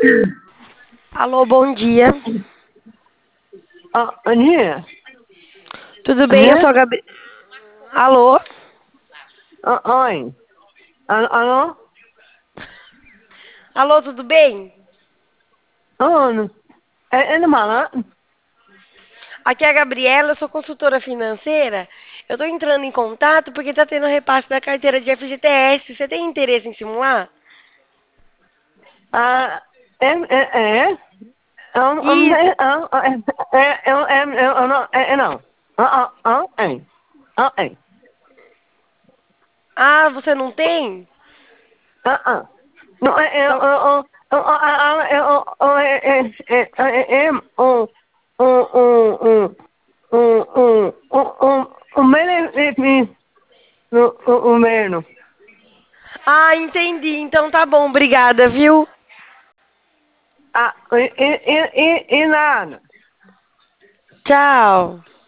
Alô, bom dia. Aninha? Tudo bem? Eu Aninha? sou a Gabi. Alô? Oi. Alô? Alô, tudo bem? Alô? É no malandro? Aqui é a Gabriela, eu sou consultora financeira. Eu tô entrando em contato porque tá tendo repasse da carteira de FGTS. Você tem interesse em simular? Ah, é? Isso. Não. É. Ah, você não tem? Não, Então, o menos, o menos. ah, entendi. Então tá bom, obrigada, viu? Ah, e nada. Tchau.